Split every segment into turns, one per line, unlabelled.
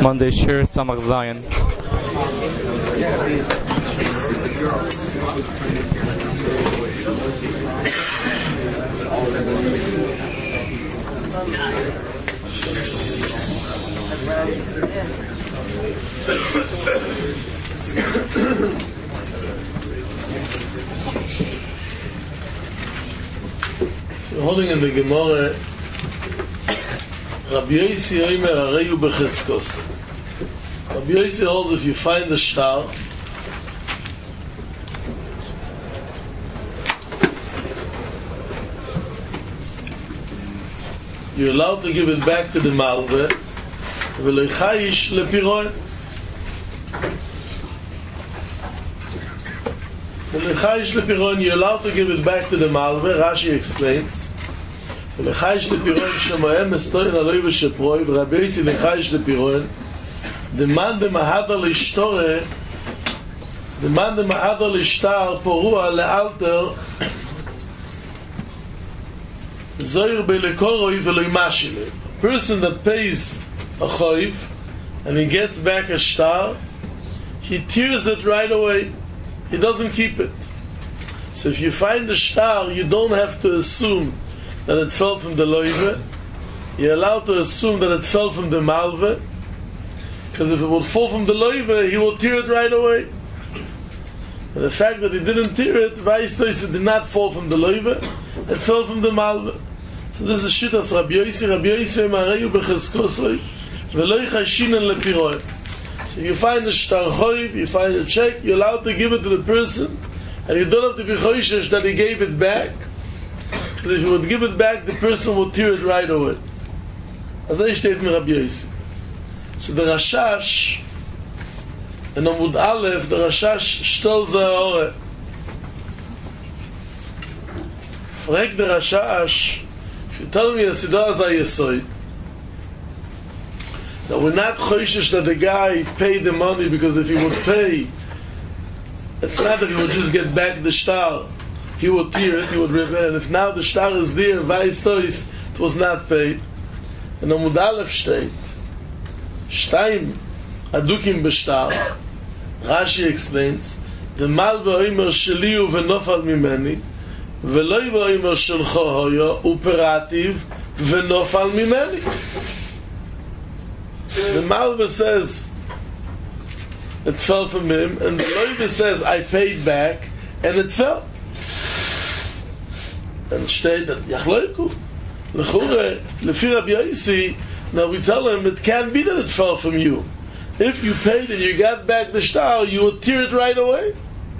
Monday Shir Samach Zion.
So holding in the Gemara, Rabbi Yossi Omer Areyu Becheskos. Rabbi Yossi holds if you find the star, you're allowed to give it back to the Malve, V'lo chayish lepiroin. V'lo chayish lepiroin, you're allowed to give it back to the Malve. Rashi explains, V'lo chayish lepiroin shemohem estoyin aloi v'sheproi, V'Rabbi Yossi lechayish lepiroin, the man the mahadar l'ishtore, the man the mahadar l'ishtar porua le'alter, zoir be'lekoroi v'lo imashile. A person that pays a choiv and he gets back a star, he tears it right away. He doesn't keep it. So if you find a star, you don't have to assume that it fell from the loive. You're allowed to assume that it fell from the malve, because if it would fall from the loive, he will tear it right away. And the fact that he didn't tear it, it did not fall from the loive, it fell from the malve. So this is Shittas Rabbi Yossi. Rabbi Yossi Mareyu Becheskosoi V'lo Chashinen Lepiroi. So you find a shtar choiv, you find a check, you're allowed to give it to the person, and you don't have to be choishesh that he gave it back, because if you would give it back, the person would tear it right away. As I state me Rabbi Yossi. So the Rashash, in Amud Aleph, the Rashash shtel zahore. Frag the Rashash, if you tell me a Siddur Zayesoid, that we're not choishesh that the guy paid the money, because if he would pay, it's not that he would just get back the star. He would tear it, he would rip it, and if now the star is there, it was not paid. And Amud Aleph state, Shtaim adukim b'shtar. Rashi explains, the malve oimer sheliu v'nofal mimeni, v'loi v'oimer shelcho hoyo uperativ v'nofal mimeni. The malve says it fell from him, and the loive says I paid back, and it fell. And steht that yachloiku lechure lefi Rabbi Yossi. Now we tell him it can't be that it fell from you. If you paid and you got back the star, you would tear it right away.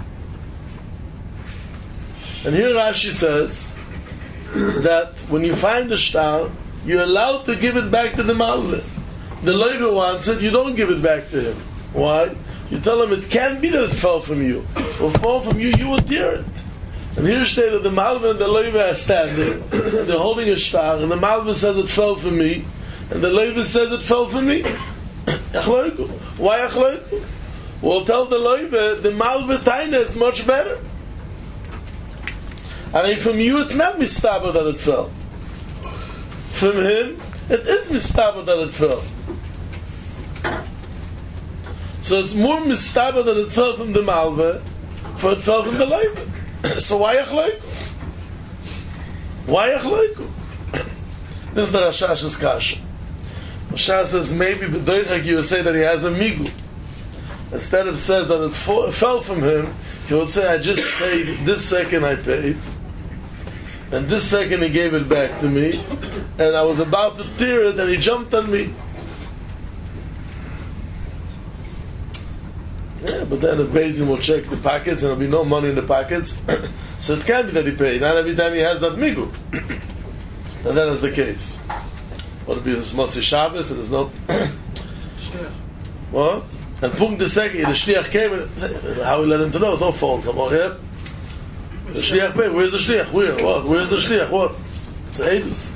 And here Rashi says that when you find the star, you're allowed to give it back to the malve. The loive wants it, you don't give it back to him. Why? You tell him it can't be that it fell from you. If it fall from you, you will tear it. And here stated that the malve and the loive are standing, and they're holding a star, and the malve says it fell from me, and the loive says it fell from me. Why achloiku? We'll tell the loive the malve taina is much better. I mean, from you it's not mistaba that it fell. From him, it is mistaba that it fell. So it's more mistaba that it fell from the malve, for it fell from the loive. So why achloiku? Why achloiku? This is the Rashash's kasha. Rashash says maybe b'doichak you would say that he has a migu. Instead of says that it fell from him, he would say I just paid, this second I paid, and this second he gave it back to me, and I was about to tear it and he jumped on me. Yeah, but then if Bezdin will check the pockets and there'll be no money in the pockets, so it can't be that he paid. Not every time he has that migu. And that is the case. What if it's Motzi Shabbos and there's no... What? And Punkt the second, the Shliach came and how we let him to know? No phone somewhere here. The Shliach paid. Where's the Shliach? Where? What? Where's the Shliach? What? It's a Hebus.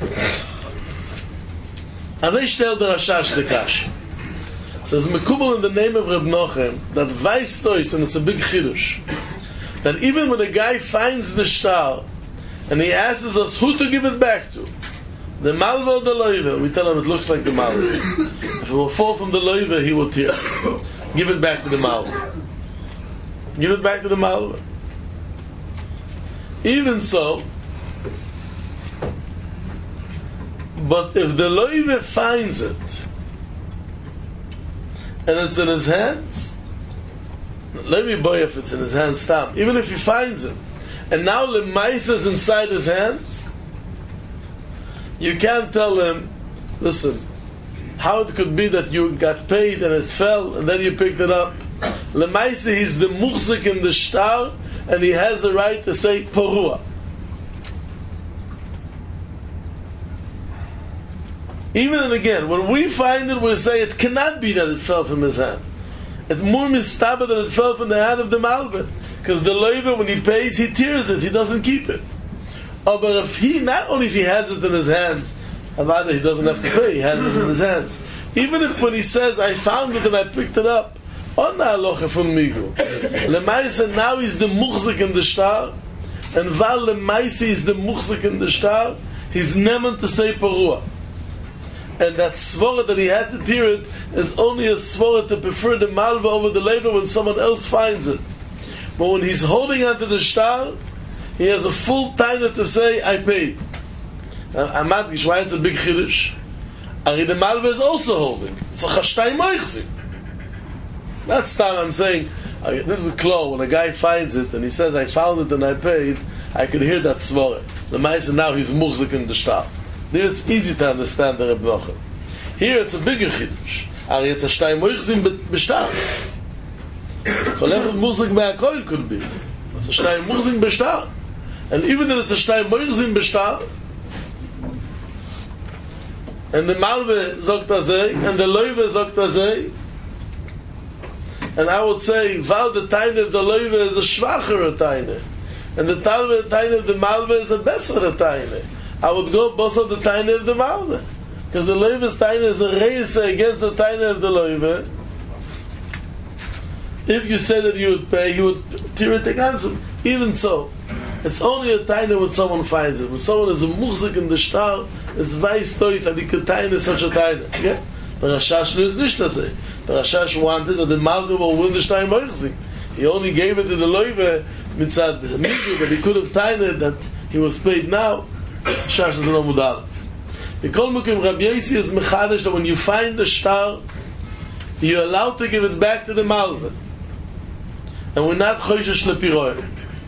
As I stell the Rashash the Kash. So it's Mekubal in the name of Reb Nochem that Weistois, and it's a big chidush, that even when a guy finds the star and he asks us who to give it back to, the malva or the loiva, we tell him it looks like the malva. If it will fall from the loiva, he will tear. Give it back to the malva. Give it back to the malva. Even so, but if the loiva finds it and it's in his hands, let me buy if it's in his hands, stop. Even if he finds it, and now the mice is inside his hands, you can't tell him, listen, how it could be that you got paid and it fell and then you picked it up. Lemaisa, he's the muhzik in the shtar, and he has the right to say porua. Even and again, when we find it, we say it cannot be that it fell from his hand. It's more mistaba that it fell from the hand of the malva, because the loiva, when he pays, he tears it, he doesn't keep it. Oh, but if he, not only if he has it in his hands, Avada, he doesn't have to pay, he has it in his hands. Even if when he says, I found it and I picked it up, on the halacha from Migu. Lemaisa, now he's the muhzik in the shtar, and Val Lemaisa is the muhzik in the shtar, he's neman to say parua. And that svara that he had to tear it is only a svara to prefer the malva over the lever when someone else finds it. But when he's holding onto the shtar, he has a full time to say, I paid. Amad Gishwai, it's a big chiddush. Ari the malva is also holding. It's a chashtay moichzik. That's time I'm saying, this is a claw, when a guy finds it and he says, I found it and I paid, I can hear that svara. The Maisa now he's muhzik in the shtar. There it's easy to understand the Reb Nachum. Here it's a bigger chiddush. Ari it's a shtay moichzim b'shtar. Cholech muhzik me'akol could be. It's a shtay moichzim b'shtar. And even if it's a shtay moichzim b'shtar, and the malve zogt azay, and the loive zogt azay, and I would say, Val the time of the loive is a schwacher taine, and the time of the malve is a better taine. I would go boss of the taine of the malve, because the loive's taine is a race against the taine of the loive. If you said that you would pay, you would tear it against him. Even so, it's only a taine when someone finds it. When someone is a muhzik in the shtar, it's weiß tois that he could taine such a taine. Okay? The Rashash is nicht das. The Rashash wanted that the malve will win the shtay moichzik. He only gave it to the loive mitzad mitzvah, but he could have tained it that he was paid now. Rashash is no mudal. The kol mukim Rabbi Yossi is mechadish that when you find the shtar, you're allowed to give it back to the malve, and we're not choishesh lepiroy.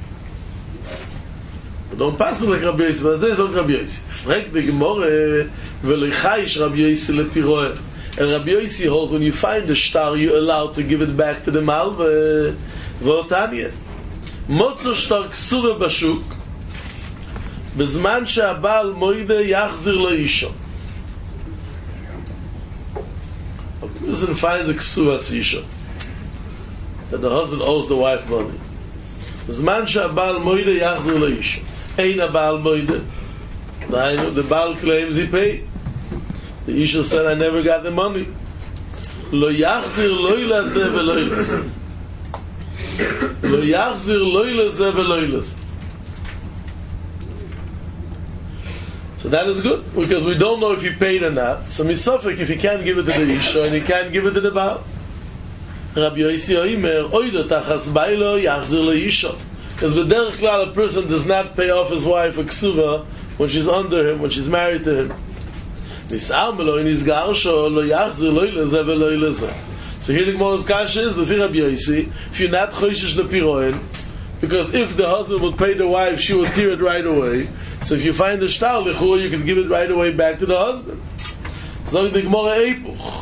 Don't pass it like Rabbi Yossi, but this is not Rabbi Yossi. Frag the Gemara, v'lo chayish Rabbi Yossi lepiroy. And Rabbi Yossi holds when you find the shtar, you're allowed to give it back to the malve. V'otanya. Motzo shtar ksuva bashuk, b'zman she'abal moide yachzir lo'isho. A person finds a ksuva sisha, that the husband owes the wife money. B'zman she'abal moide yachzir lo'isho. Ein abal moide. The Baal claims he paid. The Isha said, I never got the money. Lo yachzir loy lazeh veloy lazeh. Lo yachzir loy lazeh veloy lazeh. So that is good, because we don't know if he paid or not. So misafek, if he can't give it to the Isha and he can't give it to the Baal. Rabbi Yossi oimer, oido tachas bailo yachzir lo Isha. Because b'derech klal, a person does not pay off his wife a ksuva when she's under him, when she's married to him. So here the Gemara's kasha is, if you're not choishish lepiroin, because if the husband would pay the wife, she would tear it right away. So if you find the shtar, you can give it right away back to the husband. So the Gemara epuch.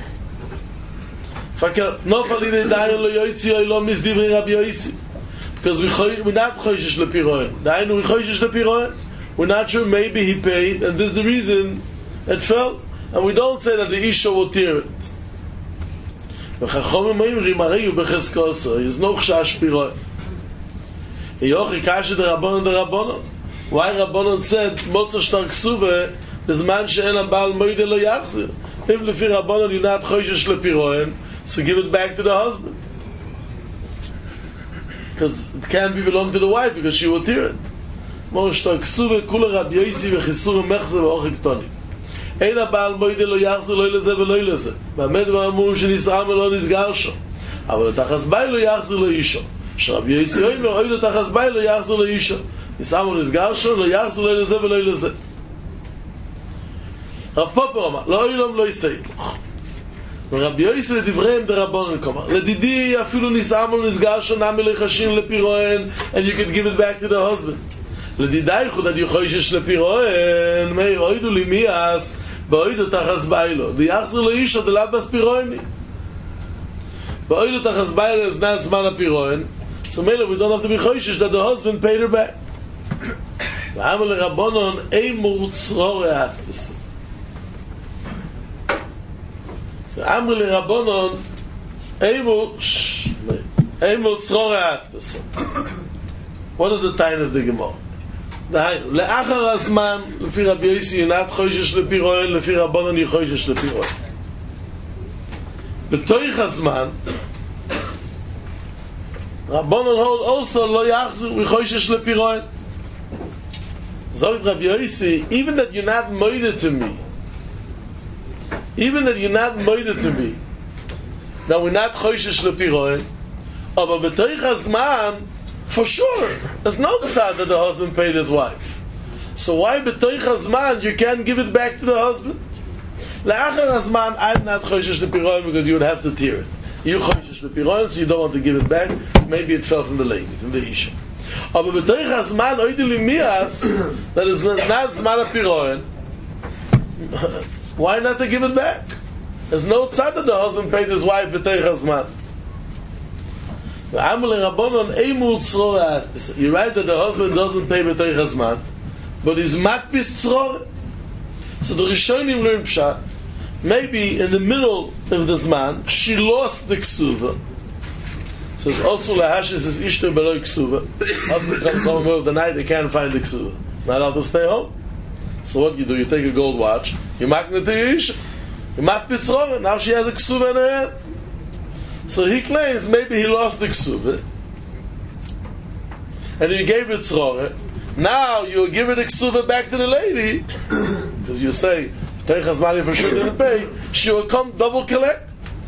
Because we're not choishish lepiroin. We're not sure, maybe he paid, and this is the reason it fell, and we don't say that the Isha will tear it. There's no chash piroy. Why Rabbanon said Motzo shtar ksuva b'zman she'en abal moide lo yachzir? If lefi Rabbanon you're not choishish lepiroin, so give it back to the husband, because it can't be belong to the wife because she will tear it. Motzo shtar ksuva kula Rabbi Yossi v'chisur mechzer v'ochik toni. אין הבעל מוידה לא יחזר לא לזה ולא לזה. באמת ואמרו שנסעם ולא נסגר שו. אבל לתחס בי לא יחזר לא אישו. שרבי יוסי אומר, אוי לתחס בי לא יחזר לא אישו. נסעם ולא נסגר שו, לא יחזר לא לזה ולא לזה. רב פופר אמר, לא אילום לא יסייפוך. ורבי יוסי לדבריהם דרבונן כלומר, לדידי אפילו נסעם ולא נסגר שו נמי לחשים לפירוען, and you could give it back to the husband. לדידי חודת יחוישש לפירוען, מאיר אוידו לי מיאס, באוידו תחס ביילו. די יחזר לו אישו דלת בס פירועני. באוידו תחס ביילו is not זמן הפירוען. So Mela, we don't have to be choishish that the husband paid her back. ואמר לרבונון, אימור צרור האפס. אמר לרבונון, אימור צרור האפס. What is the time of the Gemara? לאחר הזמן, לפי רבי יוסי, ינת חוישש לפירוען, לפי רבונון יחוישש לפירוען. בתוך הזמן, רבונון hold also לא יחזר וחוישש לפירוען. זאת רבי יוסי, even that you're not moided to me, that we're not חוישש לפירוען, אבל בתוך הזמן, for sure, there's no tzad that the husband paid his wife. So why b'toich hazman you can't give it back to the husband? La'achar hazman, I'm not choishish lepiroin because you would have to tear it. You choishish lepiroin, so you don't want to give it back. Maybe it fell from the lady, from the isha. But b'toich hazman oidu limias, that is not zman lepiroin. Why not to give it back? There's no tzad that the husband paid his wife b'toich hazman. You're right that the husband doesn't pay b'toich hazman, but he's makpis tzror. So the Rishonim learn pshat. Maybe in the middle of the zman, she lost the ksuva. So it's also lahashis is ishter below ksuva. Husband comes home in the middle of the night, they can't find the ksuva. Not allowed to stay home. So what you do? You take a gold watch, you makna to your isha, you makpis tzror. Now she has a ksuva in her hand. So he claims maybe he lost the ksuva, and you gave it tzror. Now you give it the ksuva back to the lady, because you say Teich Hazmani for sure didn't pay. She will come double collect.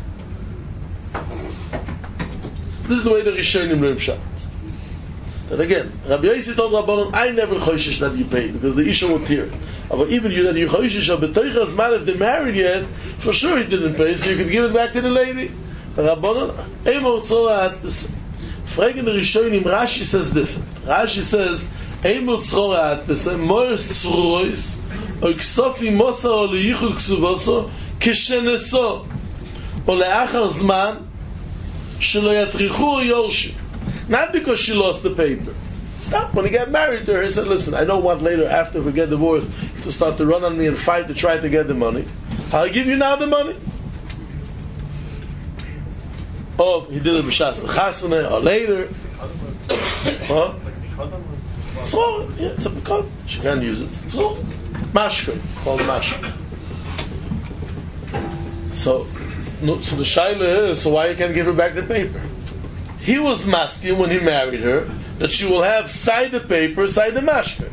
This is the way the Rishonim learn pshat. That again, Rabbi Yossi told Rabbanon, I never choishish that you paid because the isha will tear it. But even you that you choishish, but Teich Hazmani if they married yet, for sure he didn't pay, so you could give it back to the lady. Rabbanon, Eimor Tzrorat, fragen the Rishonim, Rashi says different. Rashi says, Eimor Tzrorat, Moer Tzrois, O Ksofi Mosa O Leyichul Ksuvoso, Kisheneso, O Leachar Zman, Shelo Yatrichu Yorshi. Not because she lost the paper. Stop. When he got married to her, he said, listen, I don't want later, after we get divorced, to start to run on me and fight to try to get the money. I'll give you now the money. Oh, he did it b'shas l'chasana, or later. Huh? Tzror, yeah, it's a pekod. She can't use it. Tzror. Mashka, called mashka. So the shaila is, so why you can't give her back the paper? He was masking when he married her that she will have side the paper, side the mashka.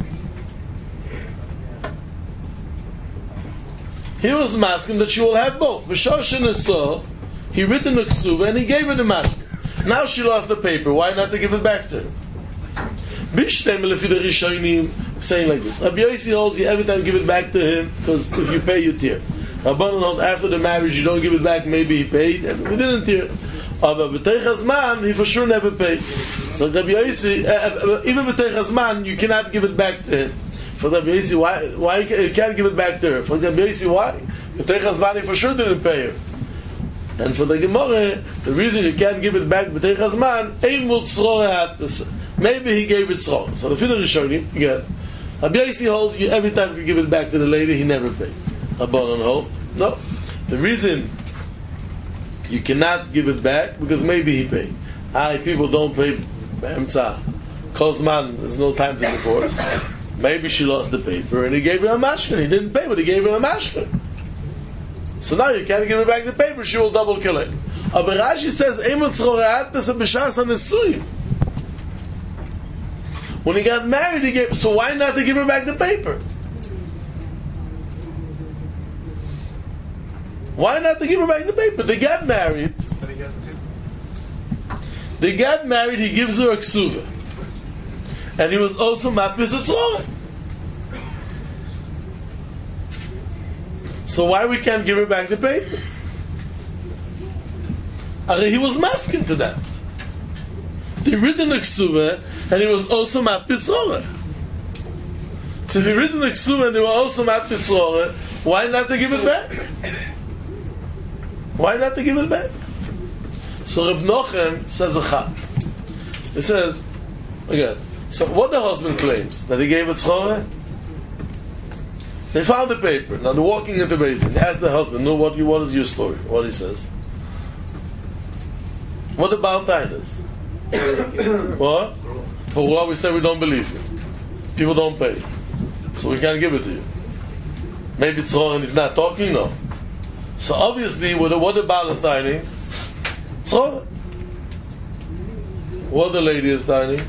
He was masking that she will have both. V'shoshen esor, he written the ksuva and he gave her the mashka. Now she lost the paper. Why not to give it back to her? Bishtem lefi the Rishonim saying like this. Rabbi Yossi holds you every time give it back to him because if you pay you tear. Rabbanan holds after the marriage you don't give it back. Maybe he paid and we didn't tear. But b'teich hazman he for sure never paid. So Rabbi Yossi even b'teich hazman you cannot give it back to him. For Rabbi Yossi why you can't give it back to her? For Rabbi Yossi why? B'teich hazman he for sure didn't pay her. And for the Gemara, the reason you can't give it back b'teich hazman, eimul tzror ha'atbesa. Maybe he gave it tzror. So the Fidel Rishonim again. Rabbi Yossi holds you every time you give it back to the lady, he never paid. Rabbanan hold no. The reason you cannot give it back because maybe he paid. People don't pay. Kozman, there's no time to divorce. Maybe she lost the paper and he gave her a mashka. He didn't pay, but he gave her a mashka. So now you can't give her back the paper, she will double kill it. But Rashi says, when he got married, he gave, so why not to give her back the paper? Why not to give her back the paper? They got married. They got married, he gives her a ksuva. And he was also mapis etzorah. So why we can't give her back the paper? He was masking to that. They written a ksuva, and he was also mapis etzorah. So if he written a ksuva and they were also mapis etzorah, why not to give it back? Why not to give it back? So Reb Nochem says a chap. He says, again, so what the husband claims, that he gave it tzorah? They found the paper. Now they're walking into the basement. They ask the husband, no, what is your story? What he says. What about Tainas? What? For what we say we don't believe you. People don't pay. So we can't give it to you. Maybe it's wrong and he's not talking, no. So obviously, what the Baal is dining, it's wrong. What the lady is dining,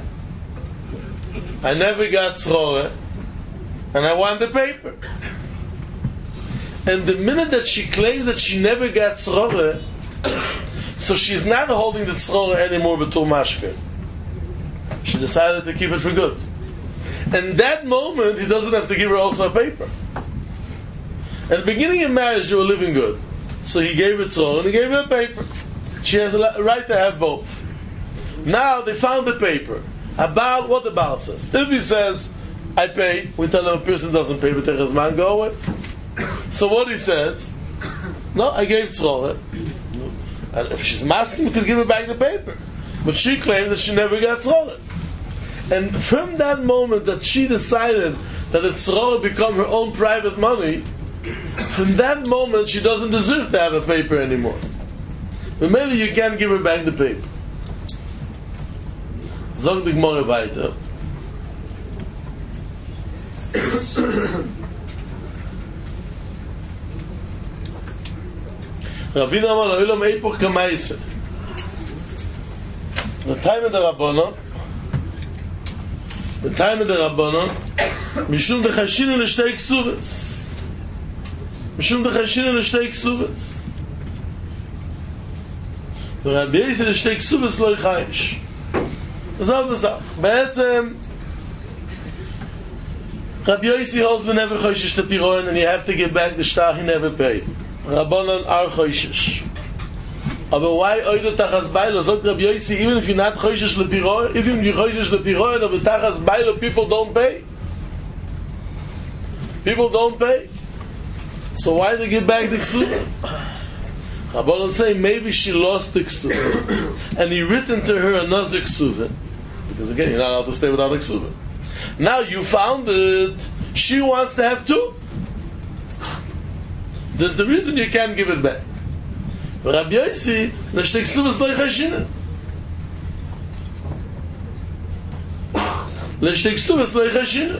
I never got tzrora, and I want the paper. And the minute that she claims that she never got tzrora, so she's not holding the tzrora anymore betul mashke. She decided to keep it for good. And that moment, he doesn't have to give her also a paper. At the beginning of marriage, they were living good. So he gave her tzrora and he gave her a paper. She has a right to have both. Now they found the paper. About what the Baal says. If he says, I pay, we tell him a person doesn't pay, but his man go away. So what he says, no, I gave tzrora. And if she's masking, we could give her back the paper. But she claims that she never got tzrora. And from that moment that she decided that the tzrora become her own private money, from that moment she doesn't deserve to have a paper anymore. But maybe you can't give her back the paper. Zog the Gemara weiter. Ravina Amar Olam Eipoch Kamaise. The time of the Rabbanon, Mishum Dechashinu L'Shtei Ksuvas. Mishum Dechashinu L'Shtei Ksuvas. ורבי יוסי לשתי כסובס לא יחייש. זאת הזו. בעצם Rabbi Yossi holds we never choishish the piroin and you have to give back the shtar he never paid. Rabbanon are choishish. But why oido tachas bailo? Zot Rabbi Yossi, even if you're not choishish the piroin, even if you choishish the piroin of the tachas bailo, people don't pay. People don't pay. So why they give back the ksuba? Rabbanon say maybe she lost the ksuba and he written to her another ksuba, because again you're not allowed to stay without a ksuba. Now you found it, she wants to have two. That's the reason you can't give it back. But Rabbi Yossi, l'shtei ksubas lo yichashina. L'shtei ksubas lo yichashina.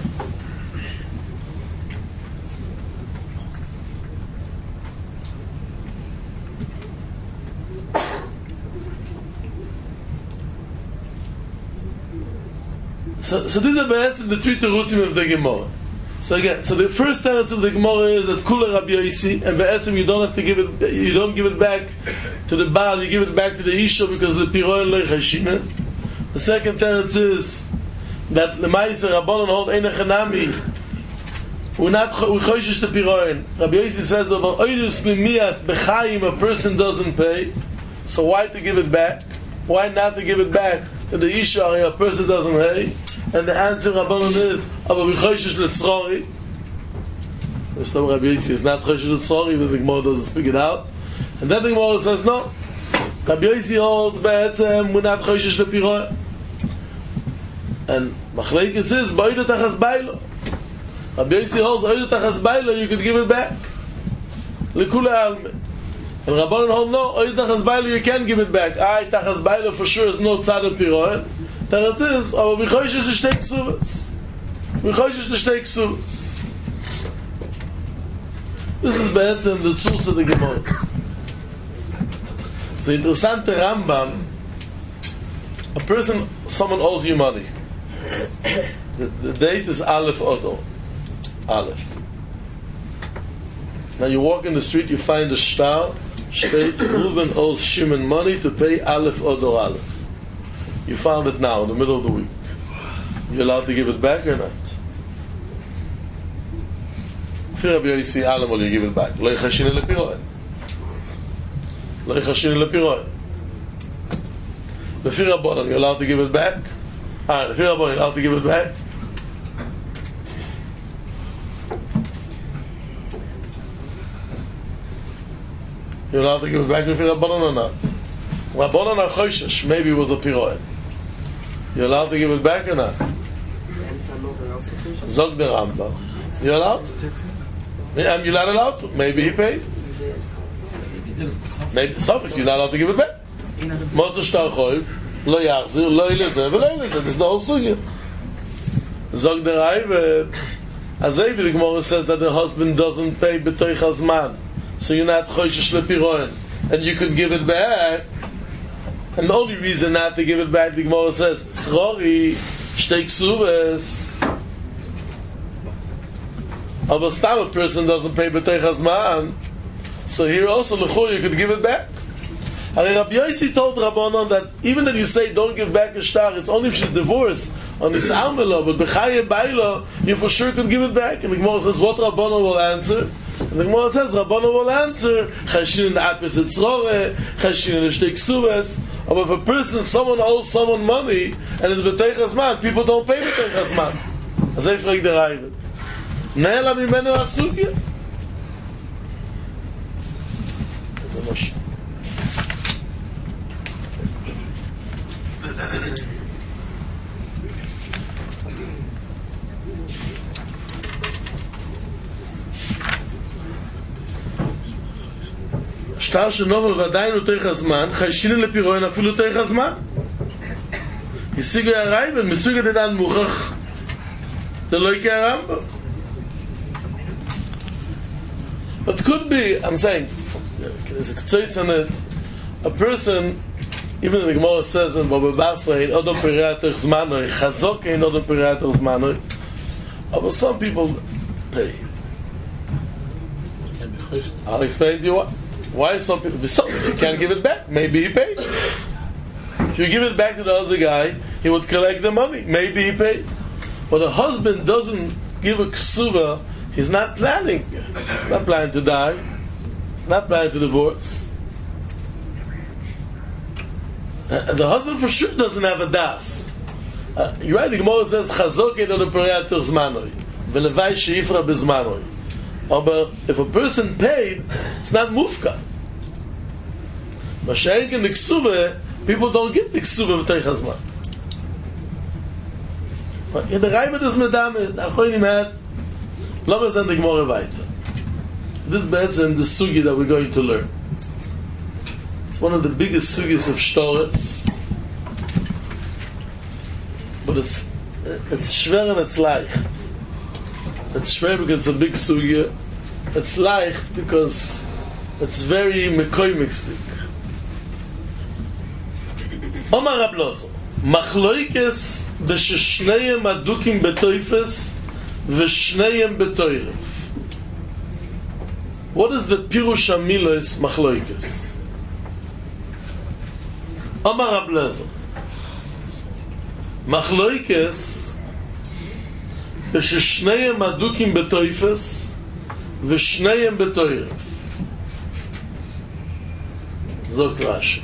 So these are the three terutzim of the Gemara. So again, so the first teretz of the Gemara is that Kula Rabbi Yossi, and be'etzim you don't have to give it, you don't give it back to the Baal, you give it back to the Isha because the Piroin lo yichashina. The second teretz is that Lemaisa Rabbanon hold Ein Hanami. We choishish the Piroin. Rabbi Yossi says over oidus mimiyas b'chaim a person doesn't pay. So why to give it back? Why not to give it back to the Isha a person doesn't pay? And the answer Rabbanon is aber we choishish l'tzrori. There's no Rabbi Yossi is not choishish l'tzrori, but the Gemara doesn't speak it out. And then the Gemara says no. Rabbi Yossi holds be'etzem we're not choishish l'piroin. And Machlekes is ba'oida tachas bailo. Rabbi Yossi holds ba'oida tachas bailo, you could give it back. L'kula alme. And Rabbanon hold no, oida tachas bailo you can give it back. Ay tachas bailo for sure is no tzad l'piroin. That it is, aber we choishish l'shtei ksuvas. We choishish l'shtei ksuvas. This is be'etzem the tzuz of the Gemara. It's an interessante Rambam. A person, someone owes you money. The date is Aleph Odo. Aleph. Now you walk in the street, you find a star, steht Reuven owes Shimon money to pay Aleph Odor Aleph. You found it now, in the middle of the week. You allowed to give it back or not? Fi Rabbi Yossi Alam, will you give it back? Lo yichashini lepiroen. Lo yichashini lepiroen. Lefi Rabbanan, you're allowed to give it back? Lefi Rabbanan, you're allowed to give it back? You're allowed to give it back to Rabbanan or not? Rabbanan are choishesh, maybe it was a piroen. You're allowed to give it back or not? Zog the Rambam. You're allowed? You're not allowed to. Maybe he paid. Maybe suffix, you're not allowed to give it back. Mozu shtar choiv, lo yachzir, lo ilizeh, lo ilizeh. This is the whole sugya. Zog the Raiv, Azay, the Gemara says that the husband doesn't pay b'toich hazman. So you're not choishesh lepiroen. And you could give it back. And the only reason not to give it back, the Gemara says, tzrori, shtei ksubes. But a stam person doesn't pay b'toich hazman. So here also, l'chur, you could give it back. And Rabbi Yossi told Rabbanon that even if you say don't give back a shtar, it's only if she's divorced on this almelo, but b'chaye bailo, you for sure could give it back. And the Gemara says, what Rabbanon will answer? And the Gemara says, Rabbanon will answer, chashin apis etzrore, chashin l'shtei ksubes. But if a person, someone owes someone money, and it's b'toich hazman, people don't pay b'toich hazman. Azay fragt der Raiv. Ne'ela mimenu asugya. שטר שנובל ועדיין הוא תורך הזמן, חיישינו לפירוין אפילו תורך הזמן. השיגו הרייבן, מסוג הדדן מוכח, זה לא יקרה הרמב"ם. But could be, I'm saying, there's a k'tzois on it, a person, even the Gemara says in Baba Basra, in Odom Perei Torch Zmanoi, Chazok in Odom Perei Torch Zmanoi, but some people pay. I'll explain to you why some people, he can't give it back. Maybe he paid. If you give it back to the other guy, he would collect the money. Maybe he paid. But a husband doesn't give a ksuva. He's not planning. He's not planning to die. He's not planning to divorce. And the husband for sure doesn't have a das. You're right, the Gemara says, Chazok edo leperei torch zmanoi, velevai sheifra bezmanoi. But if a person paid, it's not mufka. Mashenk in the ksuva, people don't give the ksuva b'toich hazman. But in the Raiva is medame, the Achoinim had, Lama send the Gemara weiter. This is the sugi that we're going to learn. It's one of the biggest sugis of Shtoras. But it's schwer and it's leicht. It's schwer because it's a big sugya. It's leicht because it's very mekoymixlik. Omar Rab Lozo, machloikes b'sheshneim adukim betoifes v'shneim betoirev. What is the pirush hamilos machloikes? Omar Rab Lozo, machloikes b'sheshneim adukim betoifes v'shneim betoirev. Zok Rashi.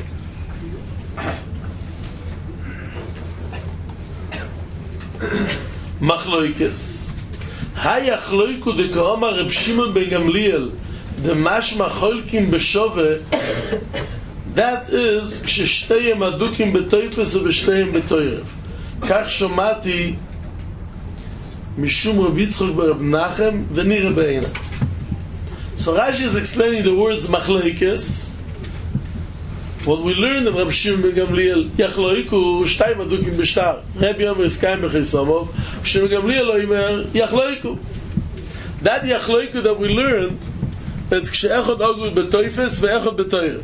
Machloikes. Hayachloiku de Ka'omar Reb Shimon ben Gamliel the mashma cholkim b'shove. That is kshishteyem adukim betoifes u'b'shteyem betoirev. Kach shomati mishum Reb Yitzchok b'Reb Nachem v'nire be'ena. So Rashi is explaining the words machloikes. What we learned in Reb Shimon ben Gamliel, Yachloiku, Shtayim Adukim B'Shtar. Rabbi Yomer Iskayim B'Chisamov, Shimon ben Gamliel Oimer, Yachloiku. That Yachloiku that we learned, it's Kshe'echot Ogud B'Toifes Ve'echot B'Toirev.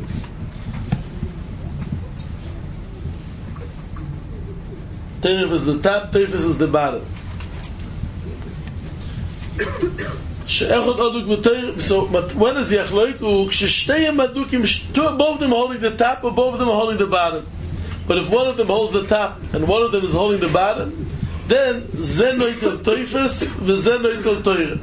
Toirev is the top, Toifes is the bottom. she'echod aduk b'toiref. So, but when is yachloiku? Kshe'shteyem adukim, both of them holding the top, or both of them holding the bottom. But if one of them holds the top and one of them is holding the bottom, then ze noitel toifes v'ze noitel toiref.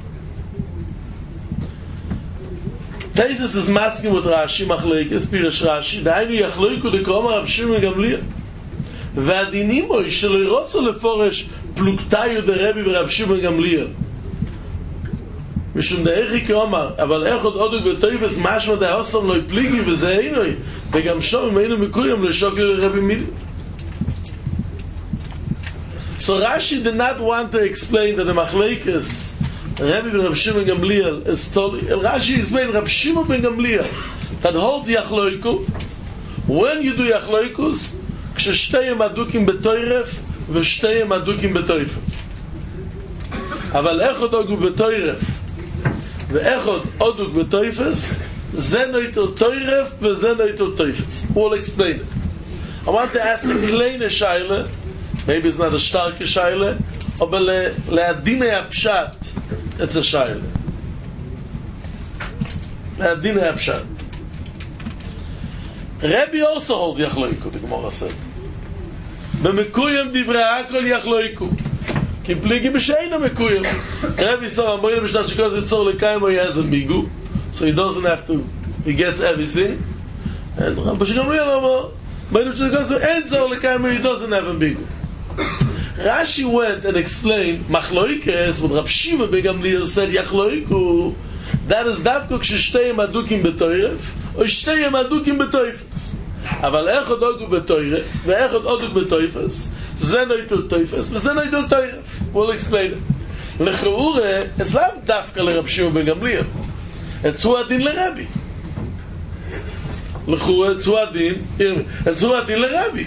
Taisus is masking with Rashi, Machlekes, Pirish Rashi, דהיינו יחלוקו דקאמר רב שמעון גמליאל. והדינים הוא שלא ירוצו לפורש פלוגתיו דרבי ורב שמעון גמליאל. משום דאיכי כאמר, אבל איך עוד עודוק וטויבס משמע דהוסם לא יפליגי וזה אינוי, וגם שם אם היינו מקויים לשוקל לרבי מילי. So Rashi did not want to explain that the Machlekes Rabbi Rab Shimon Gamliel is totally. Rashi explained Rab Shimon ben Gamliel that holds Yachloiku. When you do Yachloikus, כששתיהם אדוקים בטוירף ושתיהם אדוקים בטויפס. אבל אחד אדוק בטוירף ואחד אדוק בטויפס, זה נויטל טוירף וזה נויטל טויפס. We'll explain it. I want to ask the kleine shaila, maybe it's not a starke shaila, aber le'adine ha'pshat, it's a shaila. Le'adine ha'pshat. Rebbe also holds Yachloiku, the Gemara said. B'mekuyim divrei hakol Yachloiku. Ki pligi b'sheina mekuyim. Rebbe said, Amoyim b'shtat shekos yitzor l'kayim, he has a migu, so he doesn't have to, he gets everything. And Rabbi Gamliel Amar, Amoyim b'shtat shekos yitzor l'kayim, he doesn't have a migu. Rashi went and explained Machloikes, what Rab Shimon ben Gamliel said Yachloiku, that is dafko kshe'shteihem adukim b'toiref או שתיהם אדוקים בטויפס. אבל איך עוד אדוק בטוירף ואיך עוד אדוק בטויפס, זה נויטל טויפס וזה נויטל טוירף. We'll explain it. לכאורה, es לאו דווקא לרב שמעון בן גמליאל. אצו הדין לרבי. לכאורה, אצו הדין לרבי.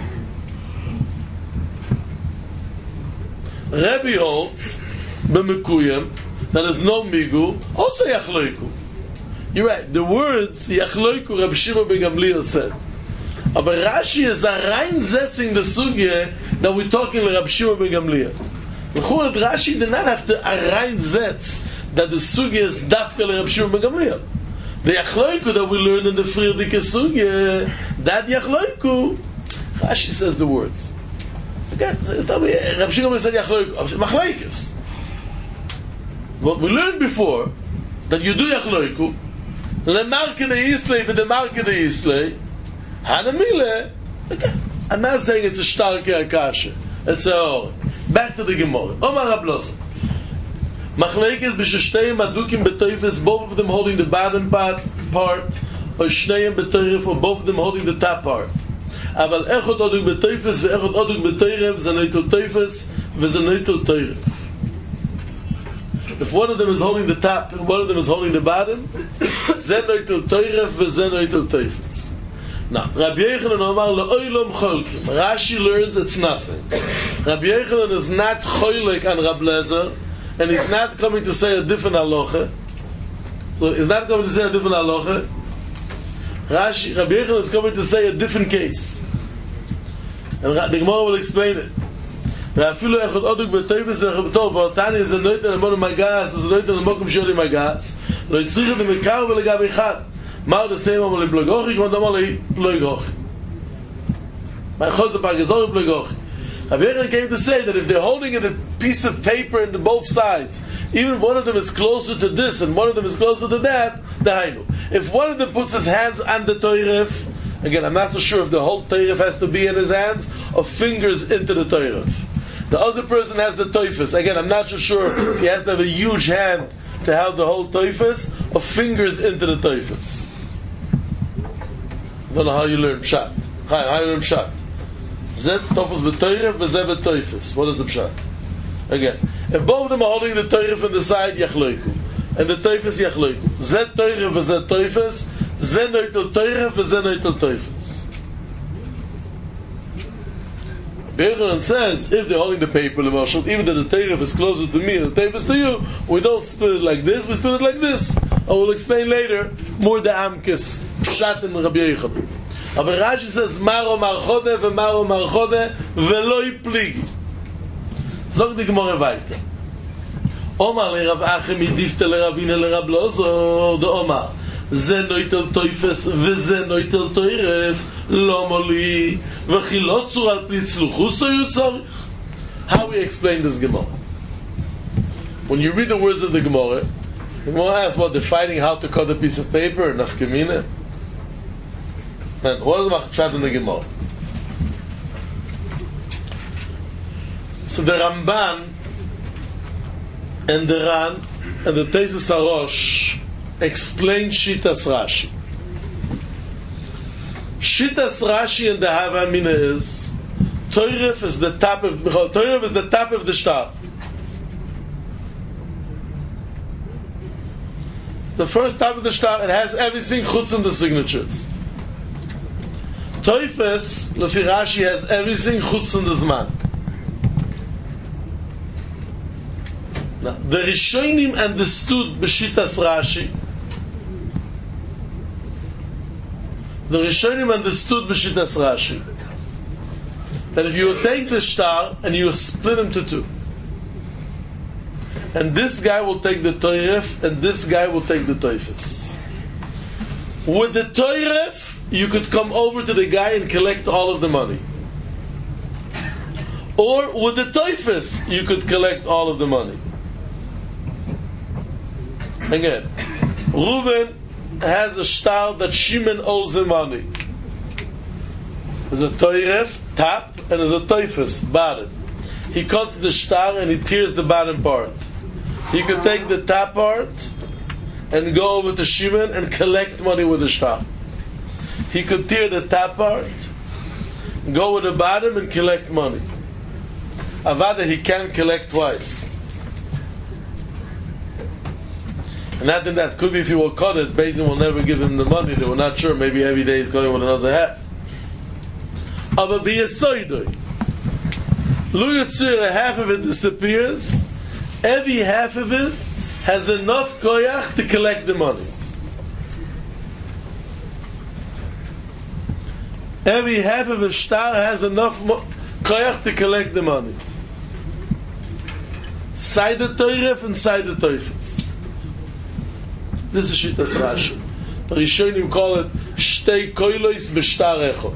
רבי holds במקוים, that is no migu, also yachloiku. You're right. The words Yachloiku Rabbi Shimon ben Gamliel said. But Rashi is reinsetzing the sugya that we're talking to Rabbi Shimon ben Gamliel. Rashi did not have to reinsetz that the sugya is dafka Rabbi Shimon ben Gamliel. The Yachloiku that we learned in the Friedrich sugya, that Yachloiku, Rashi says the words. Again, Rabbi Shimon said Yachloiku, Machlekes. What we learned before, that you do Yachloiku, Lemarke de Islay with the Marke de Islay, Hanamile. I'm not saying it's a starke akasha. It's a or. Back to the Gemara. Omar Rablosa. Machlekes b'sheshteihem adukim b'toifes, both of them holding the bottom part, or shneihem b'toiref, or both of them holding the top part. Aval echod aduk b'toifes ve'echod aduk b'toiref, zanoitel toifes ve'zanoitel toiref. If one of them is holding the top and one of them is holding the bottom, zenoitel toiref v'zenoitel toifes. Now, Rabbi Yochanan Omar le'oilom cholkim. Rashi learns it's nothing. Rabbi Yochanan is not choilek on Rab Lezer, and he's not coming to say a different halacha. So he's not coming to say a different halacha. Rabbi Yochanan is coming to say a different case. And the Gemara will explain it. ואפילו אחד אודוק בטויפס וחבטוב ואותני איזה נויטל למון מגס איזה נויטל למוקם שולי מגס לא יצריך את המקר ולגב אחד מה עוד עושים אמר לבלוגוכי כמו דומה לבלוגוכי מה יכול להיות הפרגזור לבלוגוכי Rabbi Yochanan came to say that if they're holding a piece of paper in both sides, even one of them is closer to this and one of them is closer to that, dahainu. If one of them puts his hands on the toiref, again I'm not so sure if the whole toiref has to be in his hands or fingers into the toiref. The other person has the toifus. Again, I'm not so sure if he has to have a huge hand to have the whole toifus or fingers into the toifus. I don't know how you learn pshat. How you learn pshat? Zet tofus b'toiref v'zeh b'toifus. What is the pshat? Again, if both of them are holding the toiref on the side, yachloiku, and the toifus yachloiku. Zet toiref v'zeh toifus. Zeh noitel toiref v'zeh noitel toifus. Yochanan says, if they're holding the paper, even though the teiref is closer to me and the teiref is to you, we don't split it like this, we split it like this. I will explain later more the amkes, pshat and Rabbi Yochanan. But Rashi says, Maro marchode ve'maro marchode ve'lo yipligi. Zog the Gemara weiter. Omar le Rav Acha midifte le Ravina le Rab Lozo de Omar. Ze noitel toifes veze noitel toiref lo moli v'chilot zur al plitzluchus so yutzarich. How we explain this Gemara? When you read the words of the Gemara asks what they're fighting how to cut a piece of paper nafkamina. Man, what is the machshat in the Gemara? So the Ramban and the Ran and the Tesis Arosh explain Shitas Rashi. Shitas Rashi and the Havamina is Toiref is the top of Toiref is the top of the star. The first top of the star, it has everything chutz in the signatures. Toifes, Lefi Rashi, has everything chutz in the zman. Now, the Rishonim understood B'shitas Rashi. The Rishonim understood B'shitas Rashi that if you would take the star and you split him to two, and this guy will take the toiref, and this guy will take the toifes. With the toiref, you could come over to the guy and collect all of the money. Or with the toifes, you could collect all of the money. Again, Reuven has a star that Shimon owes him money. There's a toiref, top, and there's a toifes, bottom. He cuts the star and he tears the bottom part. He could take the top part and go over to Shimon and collect money with the star. He could tear the top part, go with the bottom and collect money. Avada, he can't collect twice. And not in that, could be if he will cut it, Beis Din will never give him the money. They were not sure, maybe every day he's going with another half. Aber be a soidoi. Lu Yitzir, half of it disappears. Every half of it has enough koyach to collect the money. Every half of a star has enough koyach to collect the money. Side the toiref and side the toifes. This is Shitas Rashi. The Rishonim call it Shtei koilois b'shtar echot.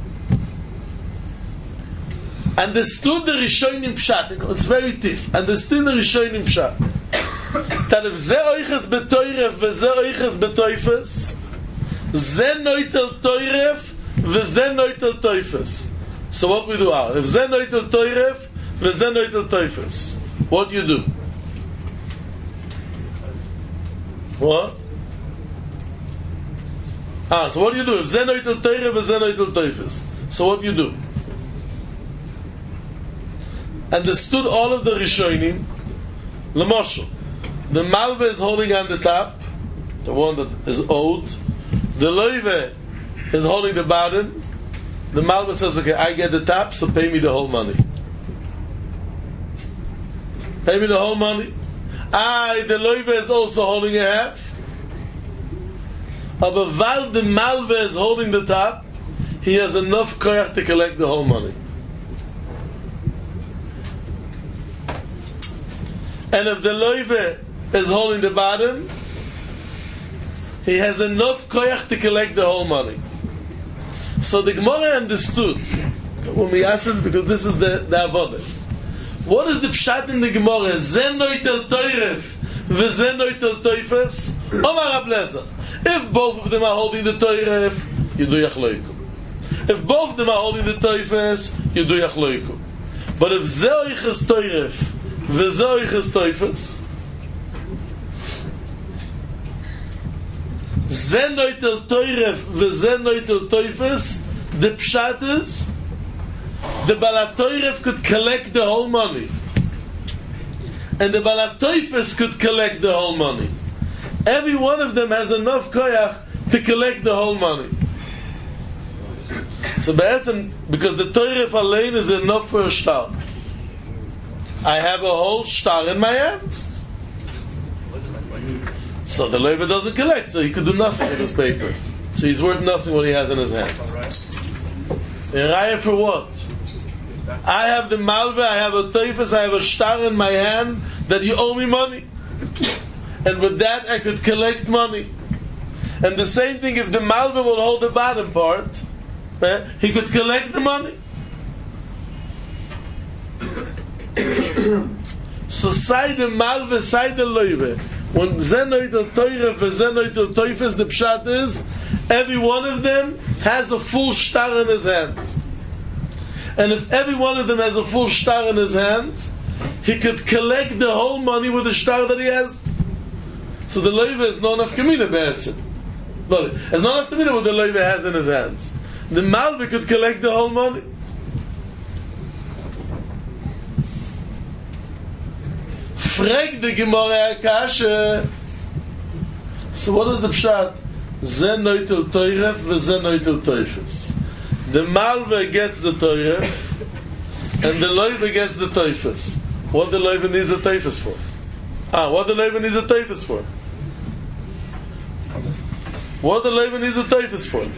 Understood the Rishonim Pshat. It's very tough. Understood the Rishonim Pshat. That if ze oiches betoiref v'ze oiches betoifes, ze noitel toiref v'ze noitel toifes. So what we do now? If ze noitel toiref v'ze noitel toifes, what do you do? What? So what do you do? If ze noitel toiref v'ze noitel toifes, so what do you do? Understood all of the Rishonim. L'moshel, the Malva is holding on the top, the one that is owed. The Loive is holding the bottom. The Malva says, okay, I get the top, so pay me the whole money. Pay me the whole money. The Loive is also holding a half. But while the Malva is holding the top, he has enough koyach to collect the whole money. And if the loive is holding the bottom, he has enough koyach to collect the whole money. So the Gemara understood when we asked it, because this is the avodah. What is the pshat in the Gemara? Zen noitel toiref v'zen noitel toifes. Omar Rab Lezer. If both of them are holding the toiref, you do yachloikum. If both of them are holding the toifes, you do yachloikum. But if ze oiches toiref v'zoiches toifes, ze noitel toiref v'ze noitel toifes, the pshat is the balatoiref could collect the whole money, and the balatoifes could collect the whole money. Every one of them has enough koyach to collect the whole money. So because the toiref alone is enough for a shtar. I have a whole star in my hands. So the loiva doesn't collect, so he could do nothing with his paper. So he's worth nothing what he has in his hands. Raya for what? I have the malva, I have a toifes, I have a star in my hand that you owe me money. And with that I could collect money. And the same thing if the Malva will hold the bottom part, he could collect the money. So say the Malva, say the Loive. When Zenoitel Teuref and Zenoitel Teufes, the Pshat is, every one of them has a full star in his hands. And if every one of them has a full star in his hands, he could collect the whole money with the star that he has. So the Loive is not enough Kamina Be'etzim. It's not enough Kamina what the Loive has in his hands. The Malva could collect the whole money. Frag the Gemara Akasha. So what is the Pshat? Ze noitel Teuref ve ze noitel Teufes. The Malva gets the Teuref and the Loive gets the Teufes. What the Loive needs a Teufes for? What the Loive needs a Teufes for? What the Loive needs a Teufes for?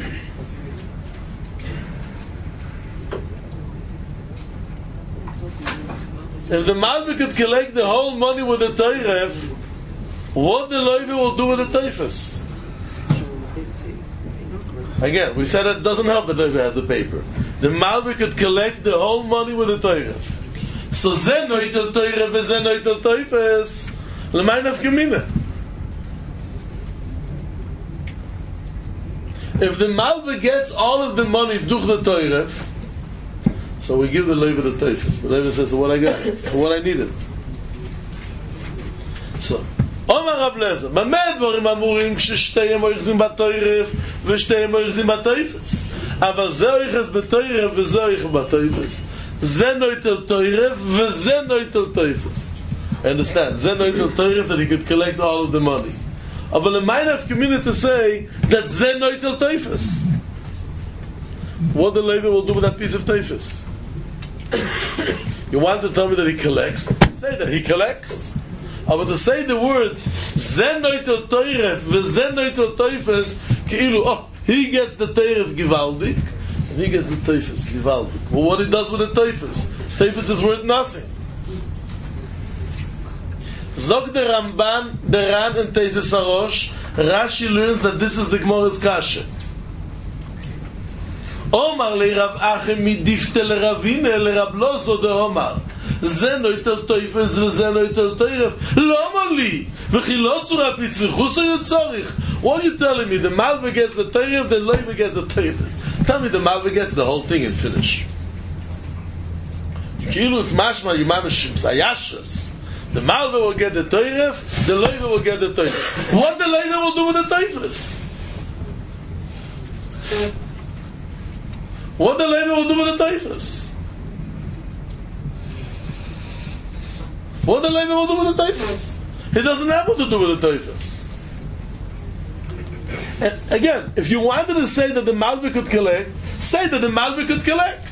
If the Malva could collect the whole money with the Teuref, what the Loive will do with the Teufes? Again, we said it doesn't help that Loive has the paper. The Malva could collect the whole money with the Teuref. So Ze noitel Teuref ve Ze noitel Teufes l'mayin of Kamina. If the Malva gets all of the money durch the Teuref, so we give the Loive the Teufes. The Loive says, what I got, what I needed. So, Omar Rav Lezer, במה דברים אמורים כששתיהם אוחזים בתוירף ושתיהם אוחזים בתויפס? אבל זה אוחז בתוירף וזה אוחז בתויפס. זה נויטל תוירף וזה נויטל תויפס. Understand? זה נויטל תוירף that he could collect all of the money. אבל it might have community to say that זה נויטל תויפס. What the Levi will do with that piece of teifus? You want to tell me that he collects? Say that he collects. But to say the words Zen noitel teuref v'zen noitel teifus, keilu, he gets the teuref givaldik and he gets the teifus givaldik. Well, what he does with the teifus? Teifus is worth nothing. Zog the Ramban, the Ran, and Teises Arosh. Rashi learns that this is the Gemara's kasha. Omar le Rav Achem midifte le Ravine le Rab Lozo de Omar. Ze noitel teufes ve ze noitel teuref. Loma li v'chi lo tzura pitzvichus o yotzorich. What are you telling me? The Malva gets the teuref, the Loive gets the teufes. Tell me the Malva gets the whole thing and finish. Kilu it's mashma yimamish sayashas. The Malva will get the teuref, the Loive will get the teufes. What the Loive will do with the teufes? What the Levi will do with the teifus? What the Levi will do with the teifus? He doesn't have what to do with the teifus. And again, if you wanted to say that the Malvi could collect, say that the Malvi could collect.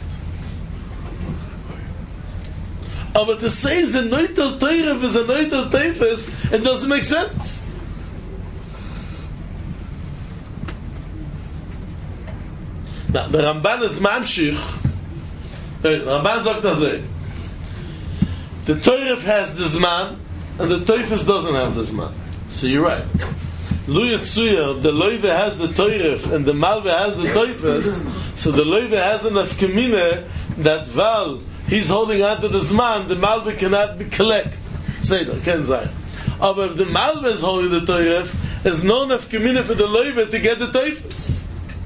But to say the noitel teiref is a noitel teifus, it doesn't make sense. Now, the Ramban is mamshich. Ramban sagt das. The Teuref has the Zman, and the Teufes doesn't have the Zman. So you're right. Lu Yitzuya, the Loive has the Teuref, and the Malve has the Teufes, so the Loive has enough Kamine that Val, he's holding on to the Zman, the Malve cannot be collect. Say that, Ken Zay. But if the Malve is holding the Teuref, there's no enough Kamine for the Loive to get the Teufes.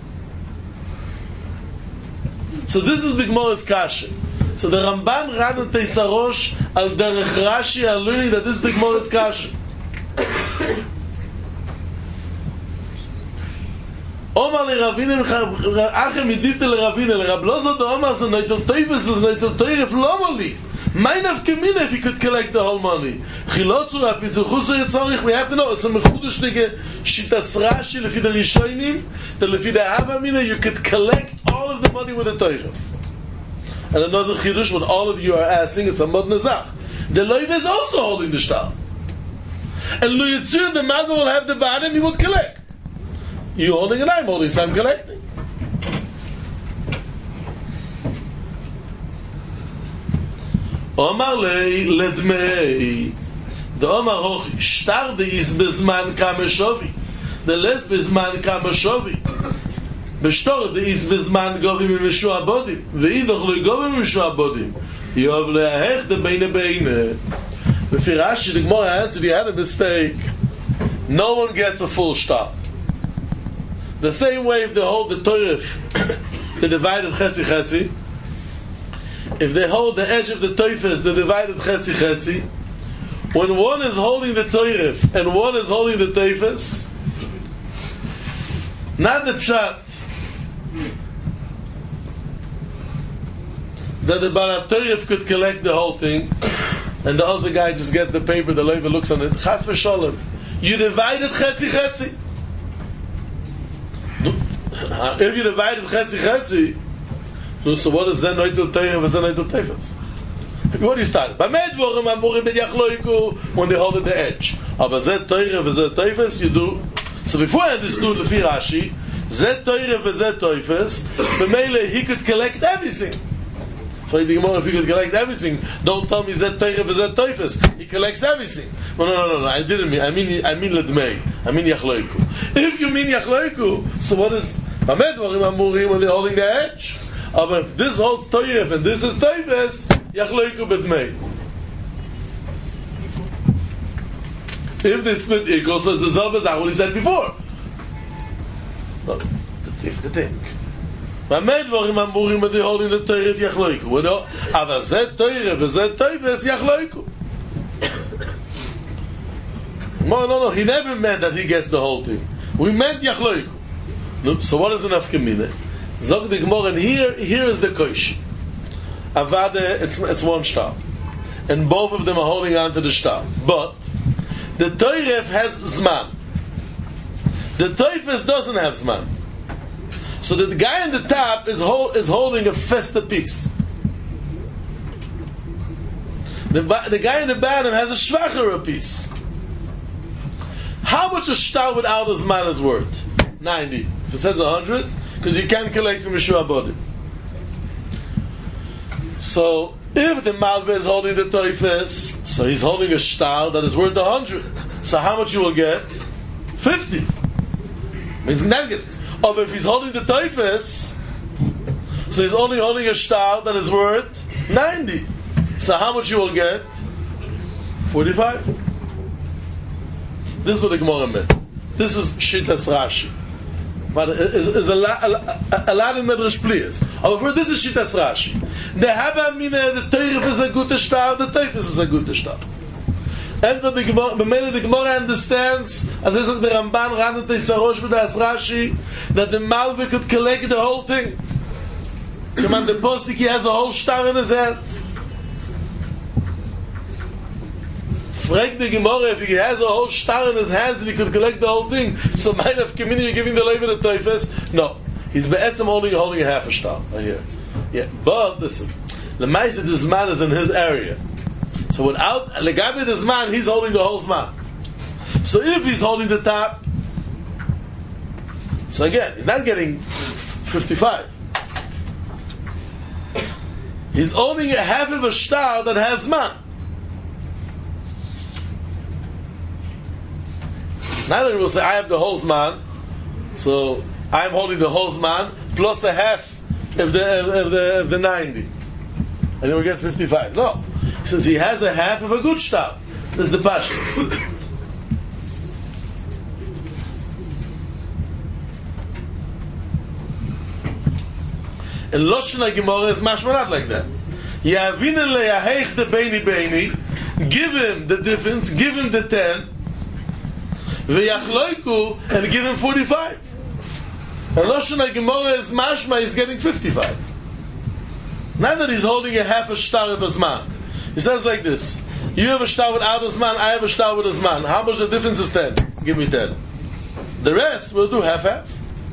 So this is the Gemara's kasha. So the Ramban ran and Teises Arosh al derech Rashi are learning that this is the Gemara's kasha. Omar le Ravine Achem midifte le Ravine le Rab Lozo de Omar ze noitel teifus ze noitel teiref lomali. Mein of Kamina if he could collect the whole money. Chilotzu rapitzuchus yitzorich. We have to know it's a mechudishtige shitas Rashi lefi the Rishonim that lefi the Havamina you could collect all of the money with a teiref. And another chidush what all of you are asking, it's a mod nazach. The Loiv is also holding the shtar. And Lu Yitzir, the Malva will have the bottom, he would collect. You holding and I'm holding, so I'm collecting. Omar lei ledmei. The Omar hoch shtar de is bezman kameshovi. The les bezman kameshovi. Beshtor de is bezman govim mishuabodim. Veidoch lo govim mishuabodim. Yov leahech de beine beine. Befirashi the Gemara answered, he had a mistake. No one gets a full shtar. The same way if they hold the toirif, the divided chetzi chetzi. If they hold the edge of the toifes, the divided chetzi chetzi. When one is holding the toirif and one is holding the toifes, not the pshat that the barat toirif could collect the whole thing, and the other guy just gets the paper, the leiva looks on it. Chas v'sholem. You divided chetzi chetzi. If you divided chetzi chetzi, so what is zen noitul teiref and zen noitul teifes? What do you start? When they hold at the edge. Aber zet teiref and zet teifes, you do. So before I understood the Rashi, zet teiref and zet teifes, b'meile he could collect everything. So if he could collect everything, don't tell me zet teiref and zet teifes. He collects everything. No. I didn't mean. I mean ledmei. I mean yachloiku. If you mean yachloiku, so what is? When they're holding the edge. But if this holds toyef and this is toyves, yachloiku bedmei. If they split equal, so it's the same as what he said before. No, the thing. When they're holding the toyef, yachloiku. Aber zet toyef and zet toyves, yachloiku. No. He never meant that he gets the whole thing. We meant yachloiku. No, so what is the nafkamina? Zog the Gemara, and here is the koish. Avada, it's one star, and both of them are holding on to the star. But the toiref has zman. The toifes doesn't have zman. So the guy on the top is holding a festa piece. The guy in the bottom has a shvacher piece. How much a star without a zman is worth? 90. If it says 100, because you can't collect from Yeshua body. So if the Malve is holding the toifes, so he's holding a star that is worth 100. So how much you will get? 50. Means negative. Or if he's holding the toifes, so he's only holding a star that is worth 90. So how much you will get? 45. This is what the Gemara meant. This is Shittas Rashi. But is a lot of Medrash players. However, this is Shittas Rashi. The Haba Mine, the Teiref is a good star, the Teifes is a good star. And the Gemara understands, as I said, the Ramban ran at the Sarosh with the Rashi, that the Malve could collect the whole thing. Come on, the Posik, he has a whole star in his head. Frag the Gemara if he has a whole star in his hands and he could collect the whole thing. So might have community giving the leiva the teifes. No, he's be'etzem holding a half a star. I hear. Yeah, but listen, the ma'aseh this man is in his area. So without legabe this man, he's holding the whole man. So if he's holding the top, so again, he's not getting 55. He's owning a half of a star that has man. Now that he will say, I have the whole zman, so I'm holding the whole zman plus a half of the 90, and then we get 55. No, since he has a half of a good star, this is the pashtus. And Lashon HaGemara is mashmanat like that. Yavinen le'yaheich the beini, give him the difference, give him the 10. V'yachloiku, and give him 45. And Lashon HaGemara is mashma, he's getting 55. Not that he's holding a half a star of a zman. He says like this: you have a star without a zman, I have a star with a zman. How much the difference is 10? Give me 10. The rest we'll do half.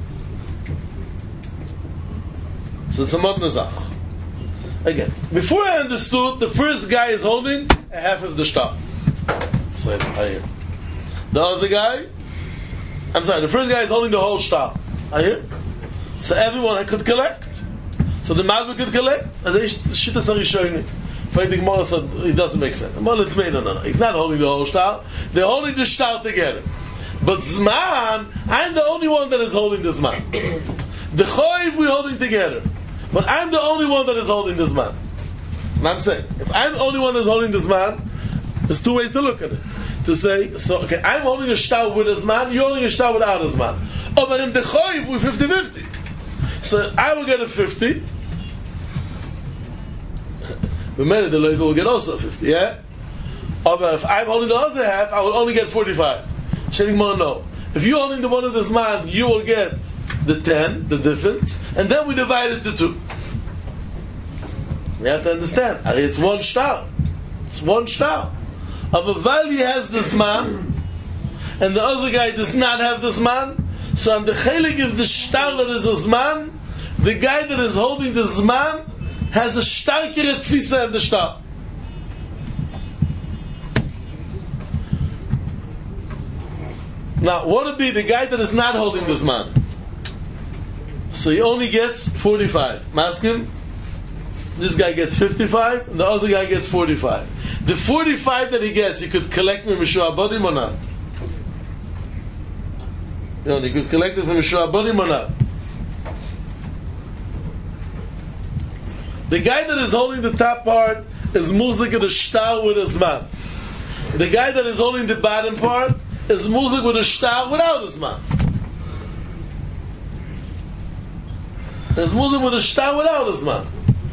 So it's a mod nazach. Again, before I understood, the first guy is holding a half of the star. So I hear. The other guy, the first guy is holding the whole star. I hear. So everyone could collect. So the Malva could collect. As Shittas Harishonim. Fighting Gemara said it doesn't make sense. No. He's not holding the whole shtar. They're holding the shtar together. But Zman, I'm the only one that is holding the Zman. The Choiv we're holding together. But I'm the only one that is holding the Zman. And I'm saying, if I'm the only one that's holding the Zman, there's two ways to look at it. To say, so, okay, I'm holding a shtar with a Zman, you're holding a shtar without a Zman. Oh, but in the Choiv, we're 50-50. So I will get a 50. The minute the Levi will get also 50, yeah? Oh, but if I'm holding the other half, I will only get 45. No. If you're holding the one of this man, you will get the 10, the difference, and then we divide it to 2. We have to understand. It's one shtar. It's one shtar. Avavali has this man, and the other guy does not have this man. So on the chelik of the shtar that is this man, the guy that is holding this man has a starkere tfisa in the shtar. Now, what would be the guy that is not holding this man? So he only gets 45. Maskim, this guy gets 55, and the other guy gets 45. The 45 that he gets, he could collect from Mishua Bodim or not? He could collect it from Mishua Bodim or not? The guy that is holding the top part is Muzik the shtar with his man. The guy that is holding the bottom part is Muzik with a shtar without his man. There's Muzik with a shtar without his man.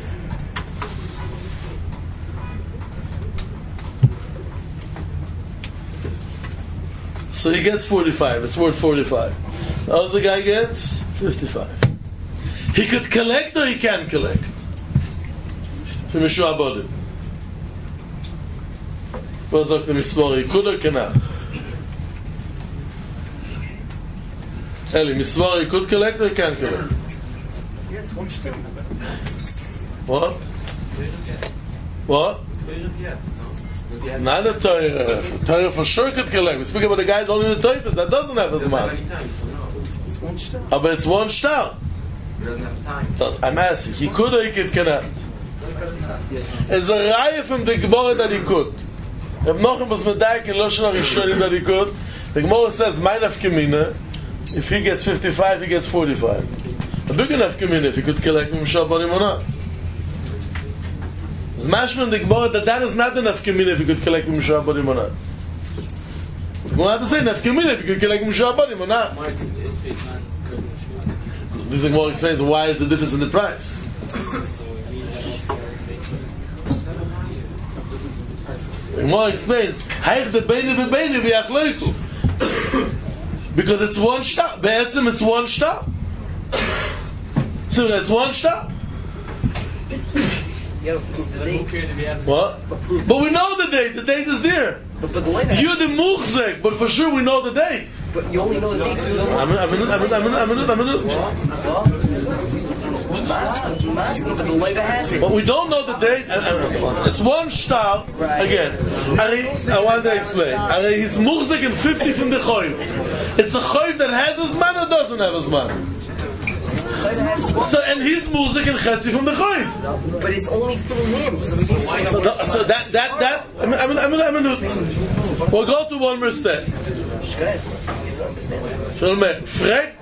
So he gets 45. It's worth 45. The other guy gets 55. He could collect or he can't collect. From Yeshua Bodim. Was sagt der Misvori, he could or cannot? Eli, Misvori, he could collect or he can't collect?
Yes, one step.
What? What? Not a Torah. Torah for sure could collect. We speak about the guys only the Torah that doesn't have his man.
It's one step.
But it's one star.
He doesn't have time.
I'm asking, he could or he cannot? It's a raya from the Gemara that he could. If Nochem was medayik in Loshen HaRishonim that he could, the Gemara says, my nafkamina, if he gets 55, he gets 45. A big enough kamina if he could collect him Shabbanim or not. It's mashma in the Gemara that is not enough kamina if he could collect him Shabbanim or not. The Gemara has to say enough kamina if he could collect him Shabbanim or not. This Gemara explains why is the difference in the price. The Gemara explains because it's one shtar. Be'etzim it's one shtar. So it's one shtar. What? But we know the date. The date is there.
But the way
you're the muhzek, but for sure we know the date.
But you only know the date. But the Leiva has it.
But we don't know the date. It's one shtar. Again, I want to explain. He's muhzek in 50 from the choiv. It's a choiv that has his man or doesn't have his man. So and he's muhzek in chetzi from the choiv.
But it's only through him. So
that. We'll go to one more step. Fragt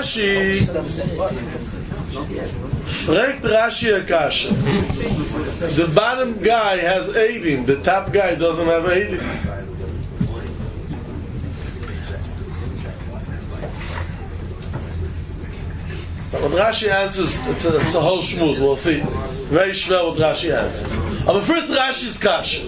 Rashi a kasha. The bottom guy has 18. The top guy doesn't have 18. What Rashi answers, it's a whole shmuz. We'll see. Very schwer what Rashi answers. But first Rashi's kasha.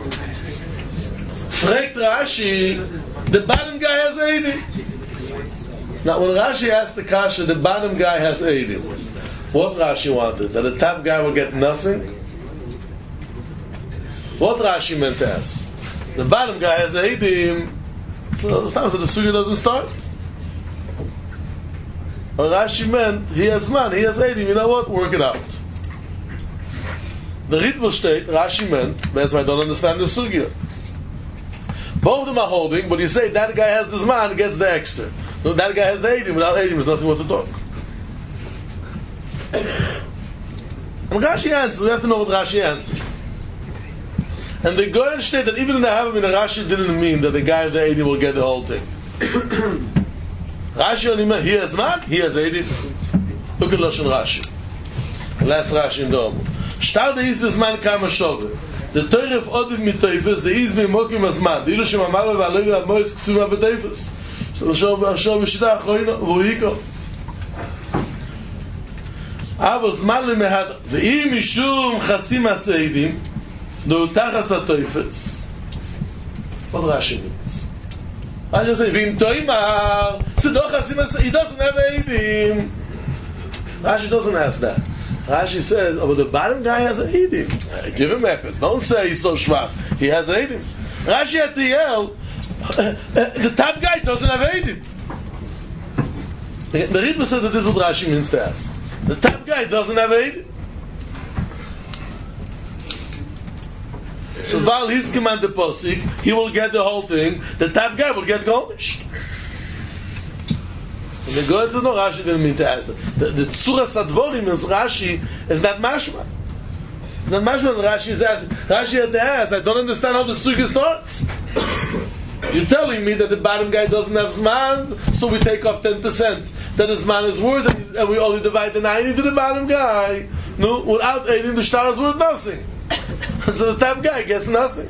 Fragt Rashi, the bottom guy has 80. Now when Rashi asked the kasha, the bottom guy has 80. What Rashi wanted? That the top guy will get nothing? What Rashi meant to ask? The bottom guy has 80. So this time so the sugya doesn't start. What Rashi meant, he has man, he has 80. You know what? Work it out. The Ritva state, Rashi meant, that's why I don't understand the sugya. Both of them are holding, but you say that guy has this man, gets the extra. No, that guy has the 80. Without 80, there's nothing more to talk. And Rashi answers. We have to know what Rashi answers. And the Goyen state that even in the Havamina, Rashi didn't mean that the guy of the 80 will get the whole thing. Rashi only meant he has man, he has 80. Look at Lashon Rashi. The last Rashi in the Omu. Shtar the Izbis man kama shove. The Torah of Odiv mitoifes, the Izbi mokim azman. The Ilushim amalva v'alovi v'mois ksuma b'toifes. Shov b'shita achroino v'uhiko. אבל זמן למהד ואם משום חסים הסעידים תחס הטויפס what Rashi means I just say ואם תוימר סדו חסים הסעידים he doesn't have eidim Rashi doesn't ask that Rashi says oh, but the bottom guy has an eidim give him epis don't say he's so schwach he has eidim Rashi had to yell the top guy doesn't have eidim the Ritva said that this is what Rashi means to ask the top guy doesn't have aid. So while he's command the posik, he will get the whole thing. The top guy will get Gomish. And the God says no, Rashi didn't mean to ask that. The Tzura Sadvorim is Rashi is not mashma. Not mashma. Rashi is asking. Rashi had to ask. I don't understand how the suga starts. You're telling me that the bottom guy doesn't have Zman, so we take off 10%. That his Zman is worth, and we only divide the 90 to the bottom guy. No, without 80, the star is worth nothing. So the top guy gets nothing.